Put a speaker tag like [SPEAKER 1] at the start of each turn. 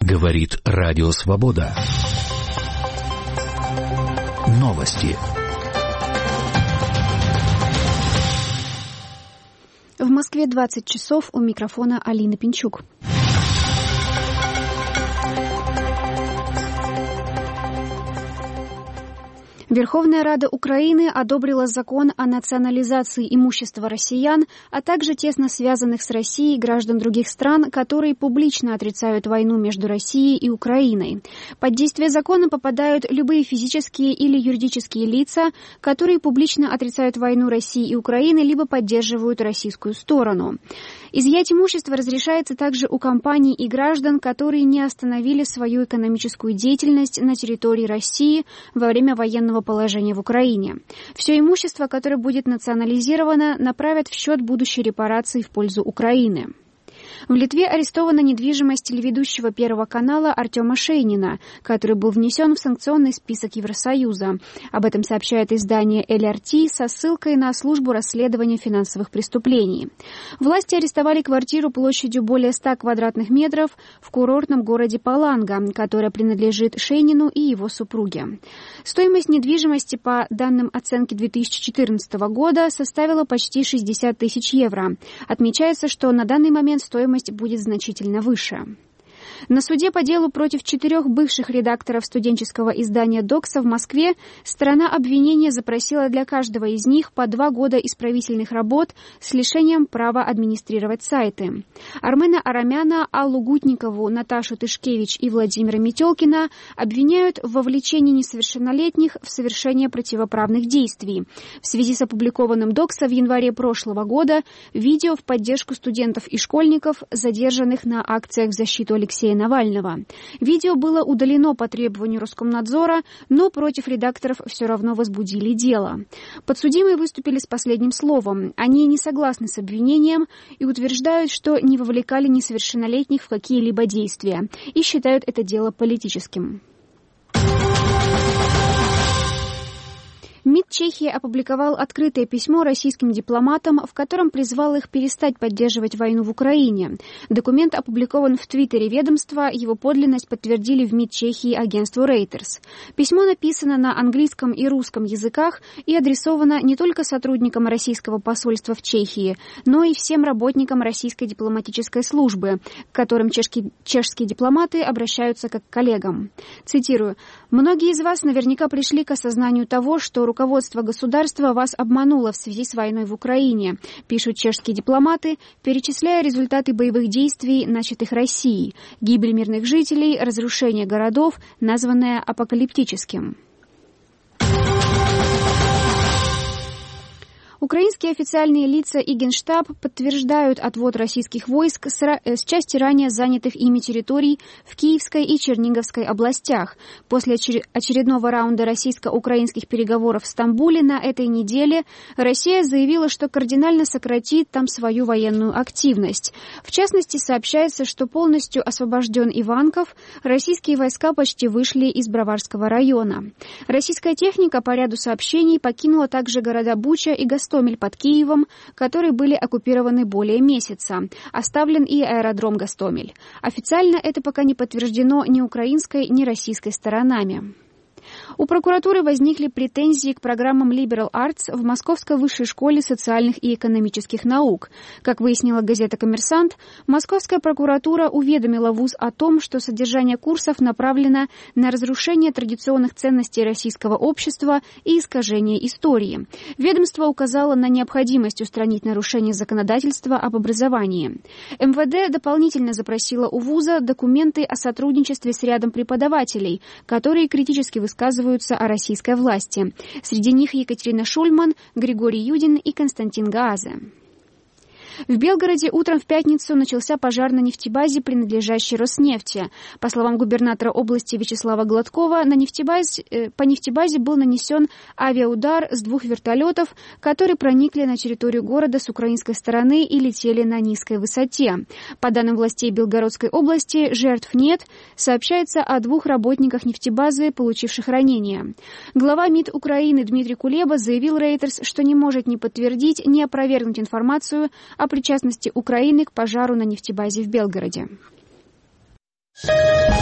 [SPEAKER 1] Говорит Радио Свобода. Новости.
[SPEAKER 2] В Москве 20 часов, у микрофона Алина Пинчук. Верховная Рада Украины одобрила закон о национализации имущества россиян, а также тесно связанных с Россией граждан других стран, которые публично отрицают войну между Россией и Украиной. Под действие закона попадают любые физические или юридические лица, которые публично отрицают войну России и Украины, либо поддерживают российскую сторону. Изъять имущество разрешается также у компаний и граждан, которые не остановили свою экономическую деятельность на территории России во время военного положения в Украине. Все имущество, которое будет национализировано, направят в счет будущей репарации в пользу Украины. В Литве арестована недвижимость телеведущего Первого канала Артема Шейнина, который был внесен в санкционный список Евросоюза. Об этом сообщает издание LRT со ссылкой на службу расследования финансовых преступлений. Власти арестовали квартиру площадью более 100 квадратных метров в курортном городе Паланга, которая принадлежит Шейнину и его супруге. Стоимость недвижимости по данным оценки 2014 года составила почти 60 тысяч евро. Отмечается, что на данный момент стоимость будет значительно выше. На суде по делу против 4 бывших редакторов студенческого издания «Докса» в Москве сторона обвинения запросила для каждого из них по 2 года исправительных работ с лишением права администрировать сайты. Армена Арамяна, Аллу Гутникову, Наташу Тышкевич и Владимира Метелкина обвиняют в вовлечении несовершеннолетних в совершение противоправных действий. В связи с опубликованным «Докса» в январе прошлого года видео в поддержку студентов и школьников, задержанных на акциях в защиту Алексея Навального. Видео было удалено по требованию Роскомнадзора, но против редакторов все равно возбудили дело. Подсудимые выступили с последним словом. Они не согласны с обвинением и утверждают, что не вовлекали несовершеннолетних в какие-либо действия и считают это дело политическим. МИД Чехии опубликовал открытое письмо российским дипломатам, в котором призвал их перестать поддерживать войну в Украине. Документ опубликован в Твиттере ведомства, его подлинность подтвердили в МИД Чехии агентству Reuters. Письмо написано на английском и русском языках и адресовано не только сотрудникам российского посольства в Чехии, но и всем работникам российской дипломатической службы, к которым чешские дипломаты обращаются как к коллегам. Цитирую: «Многие из вас наверняка пришли к осознанию того, что руководство государства вас обмануло в связи с войной в Украине», пишут чешские дипломаты, перечисляя результаты боевых действий, начатых Россией: гибель мирных жителей, разрушение городов, названное апокалиптическим. Украинские официальные лица и Генштаб подтверждают отвод российских войск с части ранее занятых ими территорий в Киевской и Черниговской областях. После очередного раунда российско-украинских переговоров в Стамбуле на этой неделе Россия заявила, что кардинально сократит там свою военную активность. В частности, сообщается, что полностью освобожден Иванков, российские войска почти вышли из Броварского района. Российская техника, по ряду сообщений, покинула также города Буча и Гостомель под Киевом, которые были оккупированы более месяца. Оставлен и аэродром Гостомель. Официально это пока не подтверждено ни украинской, ни российской сторонами. У прокуратуры возникли претензии к программам Liberal Arts в Московской высшей школе социальных и экономических наук. Как выяснила газета «Коммерсант», Московская прокуратура уведомила вуз о том, что содержание курсов направлено на разрушение традиционных ценностей российского общества и искажение истории. Ведомство указало на необходимость устранить нарушение законодательства об образовании. МВД дополнительно запросило у вуза документы о сотрудничестве с рядом преподавателей, которые критически высказываются о российской власти. Среди них Екатерина Шульман, Григорий Юдин и Константин Гаазе. В Белгороде утром в пятницу начался пожар на нефтебазе, принадлежащей Роснефти. По словам губернатора области Вячеслава Гладкова, по нефтебазе был нанесен авиаудар с 2 вертолетов, которые проникли на территорию города с украинской стороны и летели на низкой высоте. По данным властей Белгородской области, жертв нет. Сообщается о 2 работниках нефтебазы, получивших ранения. Глава МИД Украины Дмитрий Кулеба заявил Reuters, что не может ни подтвердить, ни опровергнуть информацию о причастности Украины к пожару на нефтебазе в Белгороде.